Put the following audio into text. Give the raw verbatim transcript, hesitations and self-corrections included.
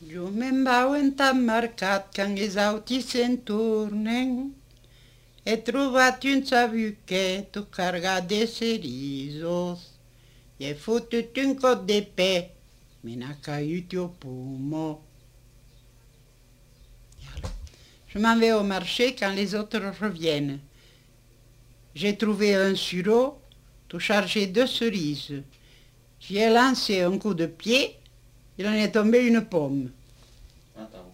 Jo me'n vau entà mercat quand les autis se'n tornen. He trobat un sabuquet carregat de cerizos. I he fotut un cot de pe, me n'ha caiut au poumon. Je m'en vais au marché quand les autres reviennent. J'ai trouvé un sureau tout chargé de cerises. J'y ai lancé un coup de pied, il en est tombé une pomme. Attends.